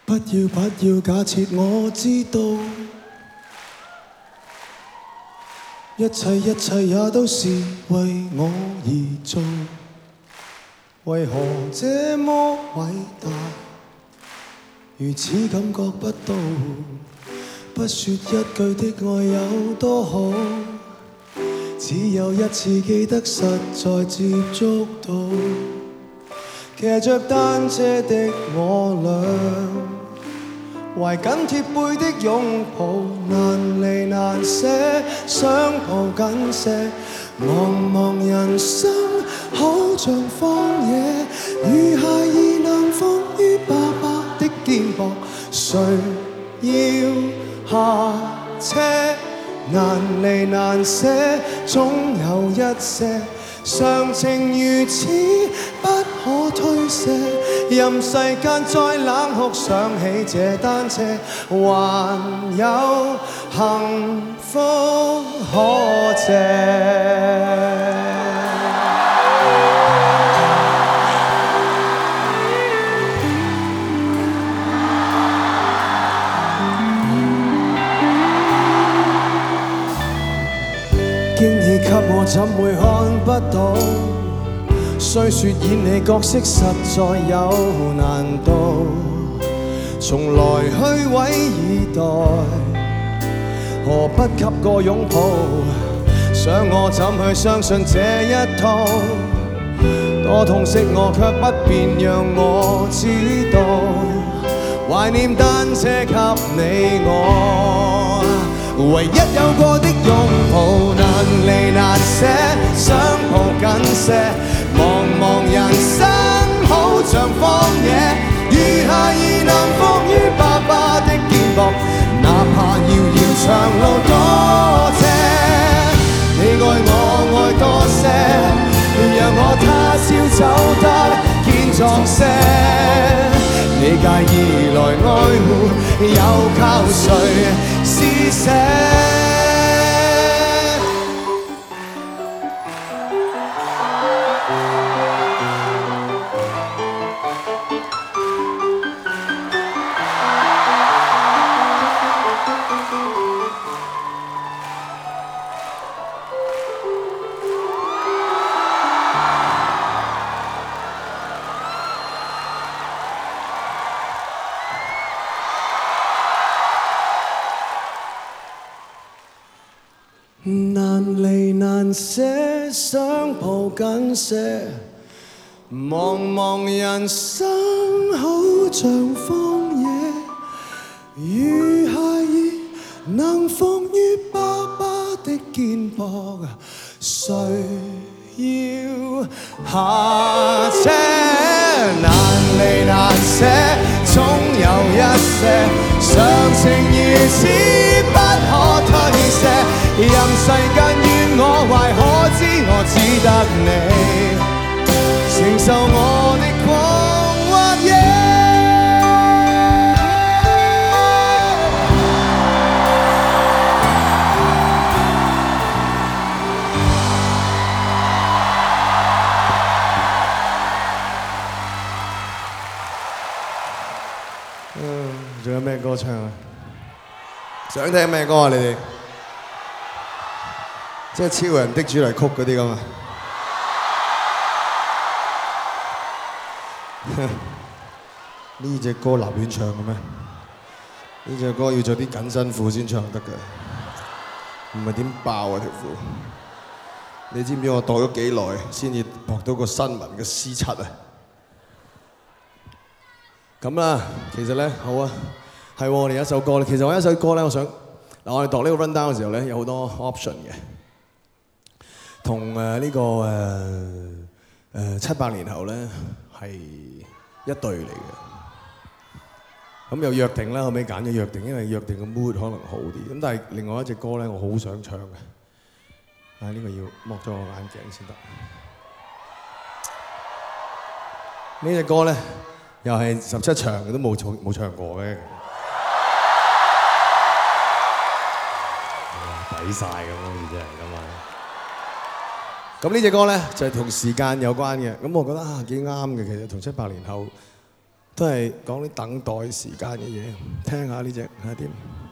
不要假設我知道，一切也都是為我而做，為何這麼偉大？如此感覺不到，不說一句的愛有多好，只有一次記得實在接觸到，騎着單車的我倆，懷緊貼背的擁抱，難離難捨，想抱緊些。茫人生好像荒野，如孩兒能放於爸爸的肩膊，誰要下車？難離難捨，總有一些常情如此不可推卸。任世間再冷酷，想起這單車，還有幸福可借。經已給我，怎會看不到？雖說演戲角色實在有難度，從來虛偽以待，何不給個擁抱？想我怎去相信這一套？多痛惜我卻不便讓我知道，懷念單車給你我。唯一有過的擁抱，難離難捨，想抱緊些。茫人生好像荒野，如孩兒能放於爸爸的肩膊，哪怕遙遙長路多謝。你愛我愛多些，讓我他朝走得健壯些。你介意來愛護，又靠誰施捨？難離難捨，想抱緊些。茫人生好像荒野，如孩兒能放於爸爸的肩膊，誰要下車？難離難捨，總有一些常情如此不可推卸。任世間怨我壞，可知我只得你承受我的狂或野。仲有咩歌唱啊？想聽咩歌啊？你哋？即係超人的主題曲嗰啲咁啊！呢隻歌立亂唱嘅咩？呢隻歌要着啲緊身褲先唱得㗎，唔係點爆啊條褲！你知唔知我度咗幾耐先至撲到個新聞嘅 C7啊？咁啦，其實咧好啊，係我哋有一首歌咧。其實我有一首歌咧，我想嗱，我哋度呢個 run down 嘅時候咧，有好多 option 嘅。同呢個700年後咧係一對嚟嘅，咁又約定啦，後尾揀咗約定，因為約定嘅 mood 可能好啲。咁但係另外一隻歌咧，我好想唱嘅，但係呢個要剝咗我眼鏡先得。呢隻歌咧又係17場都冇唱過嘅，抵晒咁好似真係咁啊！咁呢隻歌咧就係同時間有關嘅，咁我覺得幾啱嘅，其實同700年後都係講啲等待時間嘅嘢。聽下呢只係點？